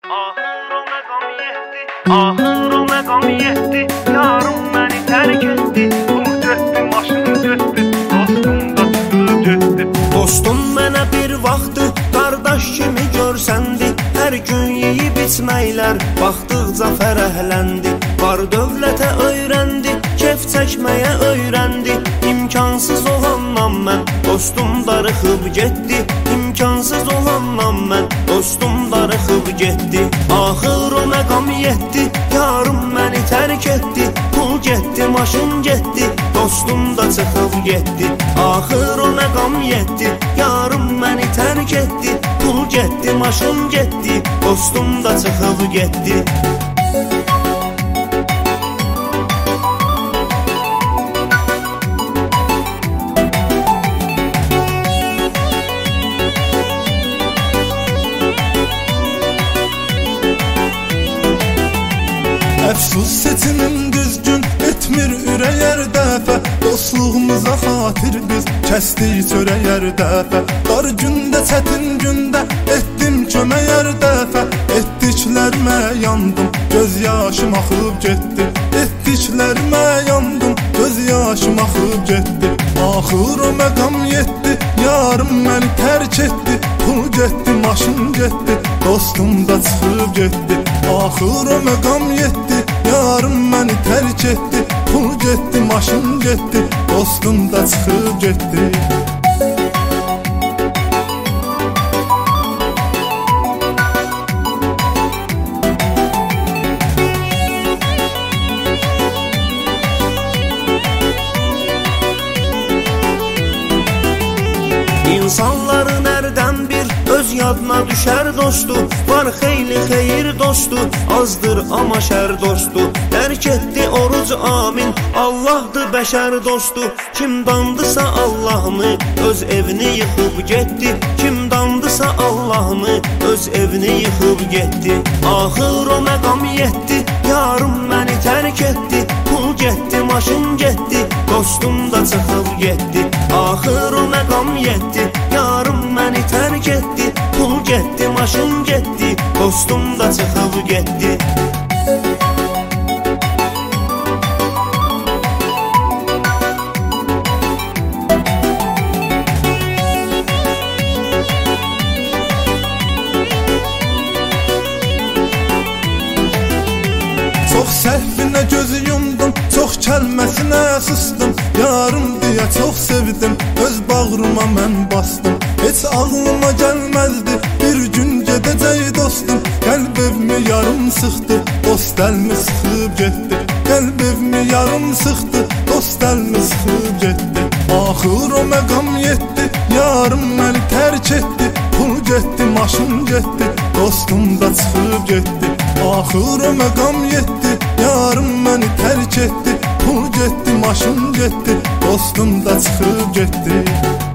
Ahır o məqam yetdi, ahır o məqam yetdi. Yarım məni tərk etdi, pul getdi, maşın getdi, dostum da çıxıb getdi. Dostum mənə bir vaxtı qardaş kimi görsəndi. Hər gün yeyib içməklər baxdıqca fərəhləndi. Var dövlətə öyrəndi, kef çəkməyə öyrəndi. İmkansız olandan mən dostum darıxıb getdi. İmkansız olandan mən dostum darıxıb getdi. Axır o məqam yetdi, yarım məni tərk etdi. Pul getdi, maşın getdi, dostum da çıxıb getdi. Axır o məqam yetdi, yarım məni tərk etdi. Pul getdi, maşın getdi, dostum da çıxıb getdi. Əfsus seçimin düzgün etmir ürəyər dəfə. Dostluğumuza xatir biz kəsdik çörəyər dəfə. Dar gündə, çətin gündə etdim köməyər dəfə. Etdiklərimə yandım, göz yaşım axıb getdi. Etdiklərimə yandım, göz yaşım axıb getdi. Axır o məqam yetdi, yarım məni tərk etdi. Pul getdi, maşın getdi, dostum da çıxıb getdi. Axır o məqam yetdi, yarım məni tərk etdi. Pul getdi, maşın getdi, dostum da çıxıb getdi. İnsanların hərdən bir öz yadına düşər dostu. Var xeyli xeyir dostu, azdır amma şər dostu. Dərk etdi oruc amin, Allahdır bəşər dostu. Kim dandısa Allah'ını, öz evini yıxıb getdi. Kim dandısa Allah'ını, öz evini yıxıb getdi. Axır o məqam yetdi, yarım məni tərk etdi. Pul getdi, maşın getdi, dostum da çıxıb getdi. Axır o məqam yetdi, yarım məni tərk etdi. Pul getdi, maşın getdi, dostum da çıxıb getdi. Çox səhvinə gözü yumdum, çox kəlməsinə sustum. Yarım deyə çox sevdim, öz bağrıma mən bastım. Heç ağlıma gəlməzdi, bir gün gedəcək dostum. Qəlb evimi yarım sıxdı, dost əlmi sıxıb getdi. Qəlb evimi yarım sıxdı, dost əlmi sıxıb getdi. Axır o məqam yetdi, yarım məni tərk etdi. Pul getdi, maşın getdi, dostum da çıxıb getdi. Axır o məqam yetdi, yarım məni tərk etdi. Pul getdi, maşın getdi, dostum da çıxıb getdi.